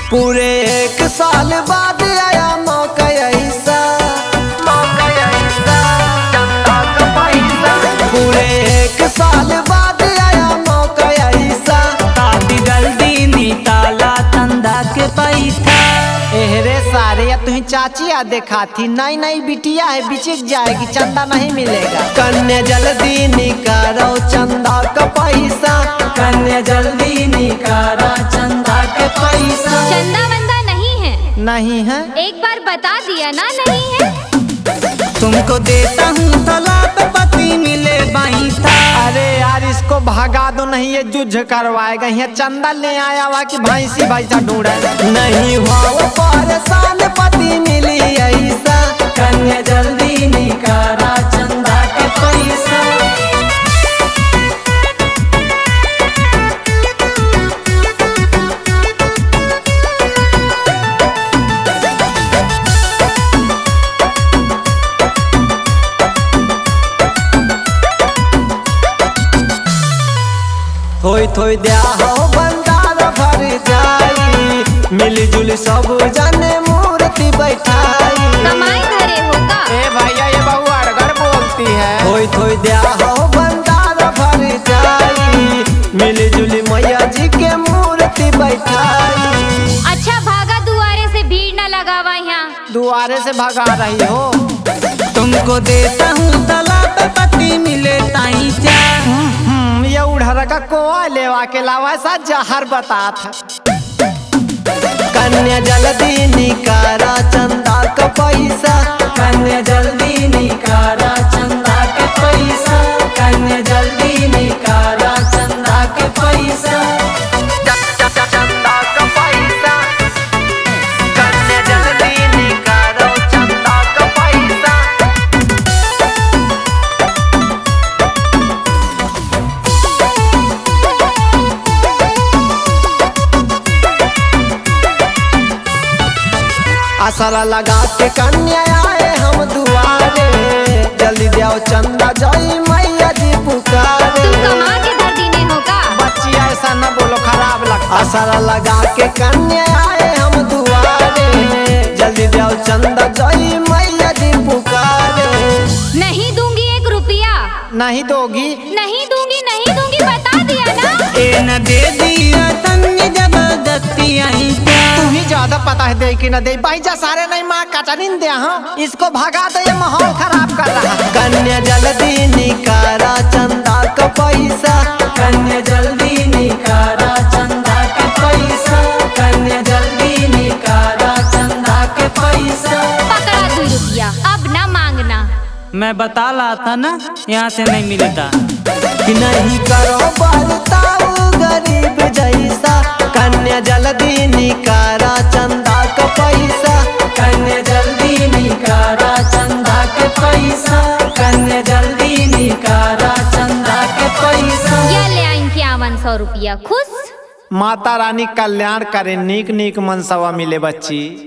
पूरे 1 साल बाद आया मौका ऐसा, चंदा का पैसा। पूरे 1 साल बाद आया मौका ऐसा, ताती जल्दी निकाला चंदा के पैसा। एहरे सारे या तुही चाची आ देखा थी, नई नई बिटिया है बिचिक जाएगी, चंदा नहीं मिलेगा। कन्या जल्दी निकालो चंदा का पैसा, कन्या जल्दी निकाला चंदा के पैसा। चंदा वंदा नहीं है? नहीं है। एक बार बता दिया ना नहीं है। तुमको देता हूँ तालाब पति मिले बाई था। अरे यार इसको भगा दो, नहीं ये जुझ करवाएगा। यहाँ चंदा ले आया हुआ कि भैंसी भैंसा ढूंढे। नहीं हुआ वो परेशान पति मिली ऐसा, कन्या जल्दी निकाला चंदा के पैसा। थोई थोई दिया हो बंदार भर जाई, मिलजुल सब जाने मूर्ति बैठाई। कमाई धरे होगा। ए भैया ये बहु अड़गड़ बोलती है। थोई थोई दिया हो बंदार भर जाई, मिलजुल मैया जी के मूर्ति बैठाई। अच्छा भागा, दुआरे से भीड़ न लगावा यहाँ। दुआरे से भगा रही हो। तुमको देता हूँ तालाब पति मिले ताई जा। ये उड़हर का कोआ लेवा के लावा सा जहर बता था। कन्या जल्दी निकाला चंदा का पैसा, कन्या जल्दी निकाला चंदा के पैसा। कन्या जल्दी निकाला चंदा के पैसा। चंदा का पैसा, कन्या जल्दी निकालो चंदा का पैसा। असरा लगा के कन्या आए हम दुआरे, जल्दी दो चंदा जाई मैया जी पुकारे। तुम कमा के धर दीने होगा। बच्ची ऐसा न बोलो, खराब लगता। असरा लगा के कन्या आए हम दुआरे, जल्दी दो चंदा जाई मैया जी पुकारे। नहीं दूंगी 1 रुपया। नहीं दोगी? नहीं दूंगी नहीं दूंगी, बता दिया ना। ए न दे दिया तन्ने जबरदस्ती आई क्या। तू ही ज्यादा पता है दे कि न दे। भाई जा सारे नहीं माँ कचरिन दे। हाँ इसको भगा दे, ये माहौल खराब कर रहा है। कन्या जल्दी निकाला चंदा का पैसा, कन्या जल्दी निकाला चंदा के पैसा। कन्या जल्दी निकाला चंदा के पैसा। पकड़ा 2 रुपया, अब ना मांगना। मैं बता रहा था ना यहाँ से नहीं मिलता। कि नहीं करो बर्ताव गरीब जैसा, कन्या जल्दी निकाला चंदा का पैसा। कन्या जल्दी निकाला चंदा के पैसा। कन्या जल्दी निकाला चंदा के पैसा। ये ले आई 5100 रुपया, खुश। माता रानी कल्याण करे, नीक नीक मनसवा मिले बच्ची।